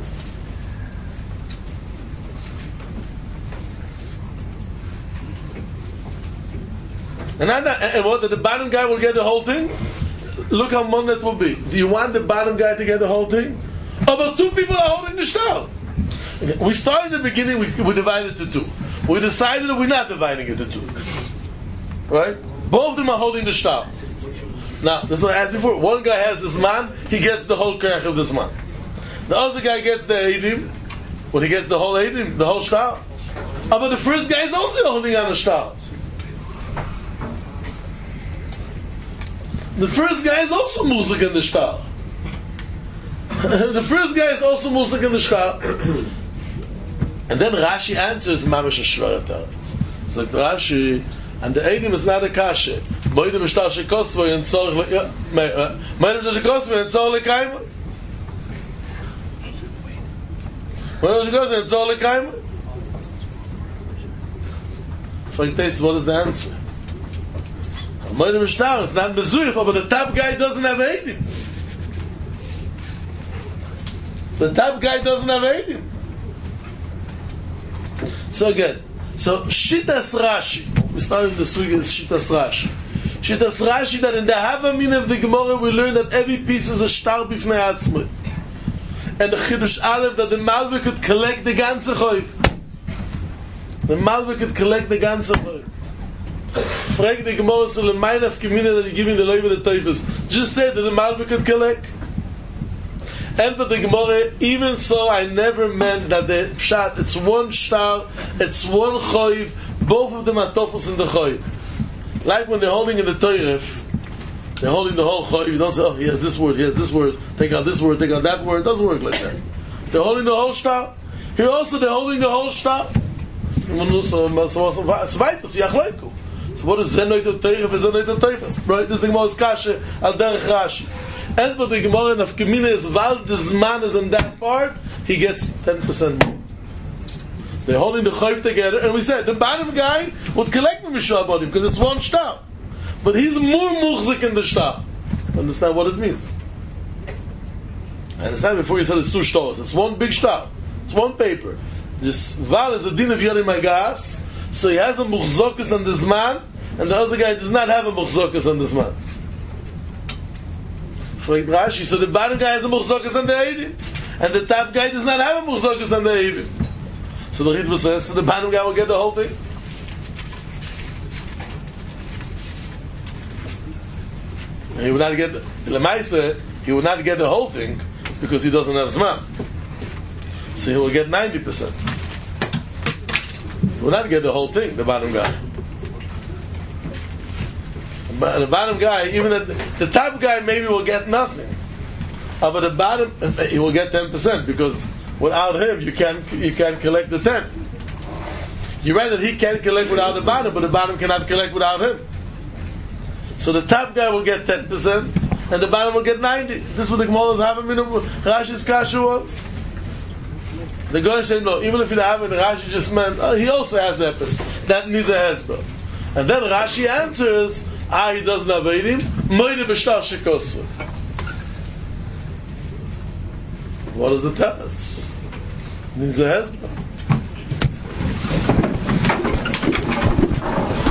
And what? That the bottom guy will get the whole thing? Look how much that will be. Do you want the bottom guy to get the whole thing? Oh, but two people are holding the star. We started in the beginning, we divided it to two. We decided that we're not dividing it to two. Right? Both of them are holding the star. Now, this is what I asked before. One guy has this man, he gets the whole kerch of this man. The other guy gets the eidim, but he gets the whole eidim, the whole star. Oh, but the first guy is also holding on the star. The first guy is also music in the star. The first guy is also music in the star. And then Rashi answers Mamish Shvara Taretz. So Rashi, and the Eidim is not a kashe. Moedim Shtar Shekosvo and Tzorch Moedim Shtar Shekosvo and Tzorch Lekayma. Moedim Shtar Shekosvo and Tzorch Lekayma. So you taste what is the answer. Moedim Shtar is not Bezuif, but the top guy doesn't have Eidim. The top guy doesn't have Eidim. So again, so Shittas Rashi, we started the sugi is Shittas Rashi. Shittas Rashi that in the Havamin of the Gemara we learn that every piece is a star b'fnei atzmai. And the Chidush Aleph that the Malvik could collect the ganze choiv. The Malvik could collect the ganze choiv. Frag the Gemara so the mind of community that you're giving the loiv of the teufels. Just say that the Malvik could collect. And for the Gemara, even so, I never meant that the pshat, it's one star, it's one choiv, both of them are tofos in the choiv. Like when they're holding in the Toiref, they're holding the whole choiv, you don't say, oh, he has this word, take out this word, take out that word, it doesn't work like that. They're holding the whole star. Here also, they're holding the whole star. So what is Zenoit al Toiref and Zenoit al Toifes? Right? This is the Gemara's kasha, al derech Rashi. And for the Gemara of Kamina is while this man is in that part, he gets 10% more. They're holding the chayv together, and we said the bottom guy would collect from Mishra body because it's one star, but he's more muchzik in the star. Understand what it means? I understand before you said it's two stars. It's one big star. It's one paper. This val is a din of Yeri Magas, so he has a muchzokus on this man, and the other guy does not have a muchzokus on this man. Rashi, so the bottom guy has a muchzokus on the Eidim, and the top guy does not have a muchzokus on the Eidim. So the Ritva says, so the bottom guy will get the whole thing. And he will not get the Lemaisa, he will not get the whole thing because he doesn't have Zman. So he will get 90%. He will not get the whole thing, the bottom guy. But the bottom guy, even the top guy maybe will get nothing. But the bottom, he will get 10% because without him, you can't collect the 10. You're right that he can't collect without the bottom, but the bottom cannot collect without him. So the top guy will get 10%, and the bottom will get 90. This is what the Gemara is having. Rashi's kasha was. The Goyen said, no, even if you have it, Rashi just meant, he also has epis. That needs a hezbollah. And then Rashi answers, he doesn't have Eidim, Moide B'shtar Shekosva. What is the teretz? Needs a hezbollah.